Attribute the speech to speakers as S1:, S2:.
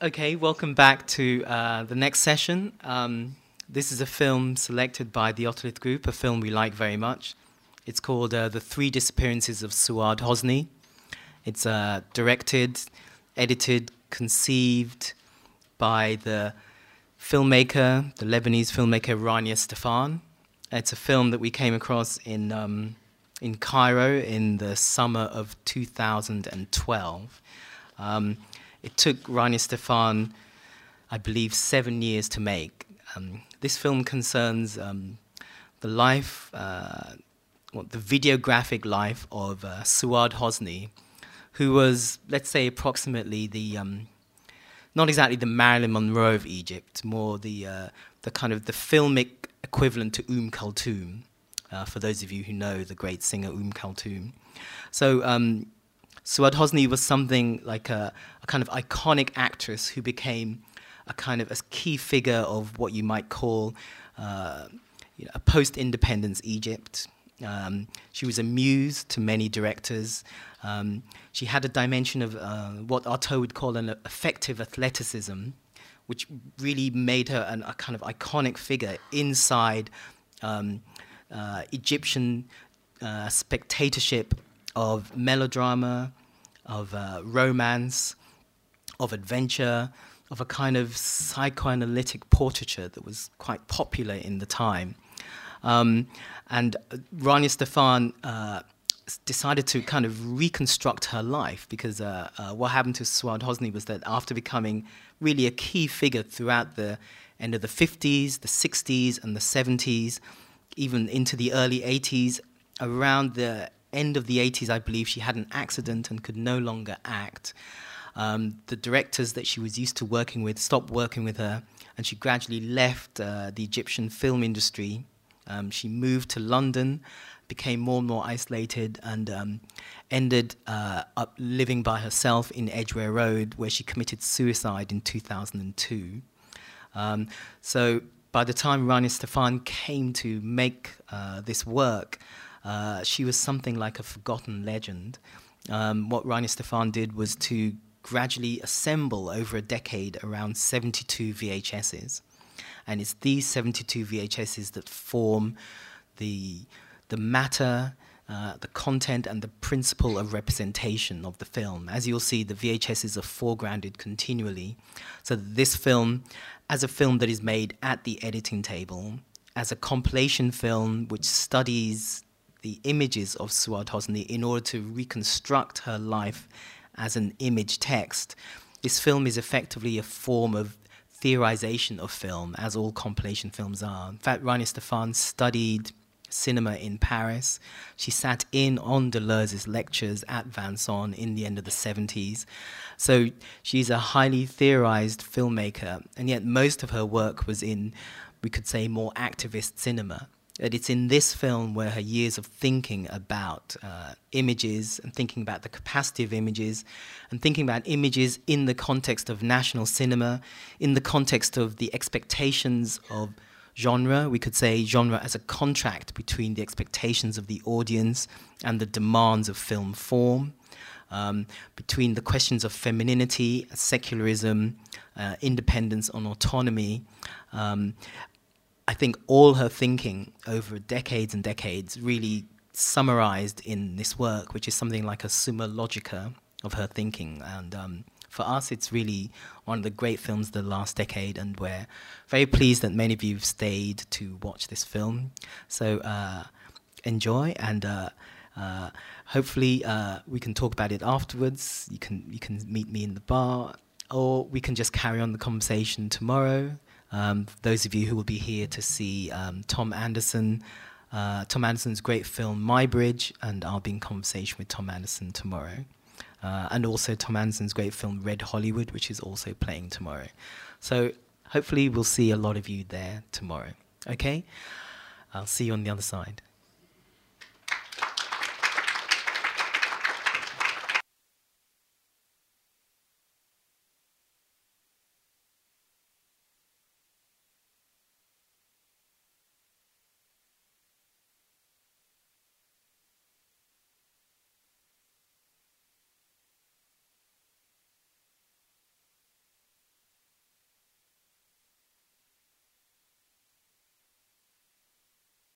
S1: Okay, welcome back to the next session. This is a film selected by the Otolith Group, a film we like very much. It's called The Three Disappearances of Suad Hosni. It's directed, edited, conceived by the filmmaker, the Lebanese filmmaker Rania Stefan. It's a film that we came across in Cairo in the summer of 2012. It took Rania Stefan, I believe, 7 years to make. This film concerns the life, the videographic life of Suad Hosni, who was, let's say, approximately the, not exactly the Marilyn Monroe of Egypt, more the kind of the filmic equivalent to Kulthum, for those of you who know the great singer Kulthum. So Suad Hosni was something like a kind of iconic actress who became a kind of a key figure of what you might call a post-independence Egypt. She was a muse to many directors. She had a dimension of what Artaud would call an effective athleticism, which really made her a kind of iconic figure inside Egyptian spectatorship of melodrama, of romance, of adventure, of a kind of psychoanalytic portraiture that was quite popular in the time. And Rania Stefan decided to kind of reconstruct her life because what happened to Suad Hosni was that after becoming really a key figure throughout the end of the 50s, the 60s and the 70s, even into the early 80s, around the end of the 80s, I believe, she had an accident and could no longer act. The directors that she was used to working with stopped working with her, and she gradually left the Egyptian film industry. She moved to London, became more and more isolated, and ended up living by herself in Edgware Road, where she committed suicide in 2002. So by the time Rania Stefan came to make this work, she was something like a forgotten legend. What Rania Stefan did was to gradually assemble over a decade around 72 VHSs. And it's these 72 VHSs that form the matter, the content, and the principle of representation of the film. As you'll see, the VHSs are foregrounded continually. So this film, as a film that is made at the editing table, as a compilation film which studies the images of Suad Hosni in order to reconstruct her life as an image text, this film is effectively a form of theorization of film, as all compilation films are. In fact, Rania Stefan studied cinema in Paris. She sat in on Deleuze's lectures at Vincennes in the end of the 70s. So she's a highly theorized filmmaker, and yet most of her work was in, we could say, more activist cinema. That it's in this film where her years of thinking about images and thinking about the capacity of images and thinking about images in the context of national cinema, in the context of the expectations of genre. We could say genre as a contract between the expectations of the audience and the demands of film form, between the questions of femininity, secularism, independence and autonomy. I think all her thinking over decades and decades really summarized in this work, which is something like a summa logica of her thinking. And for us, it's really one of the great films of the last decade, and we're very pleased that many of you have stayed to watch this film. So enjoy, and hopefully we can talk about it afterwards. You can meet me in the bar, or we can just carry on the conversation tomorrow. Those of you who will be here to see Tom Anderson, Tom Anderson's great film My Bridge, and I'll be in conversation with Tom Anderson tomorrow. And also Tom Anderson's great film Red Hollywood, which is also playing tomorrow. So hopefully we'll see a lot of you there tomorrow. Okay? I'll see you on the other side.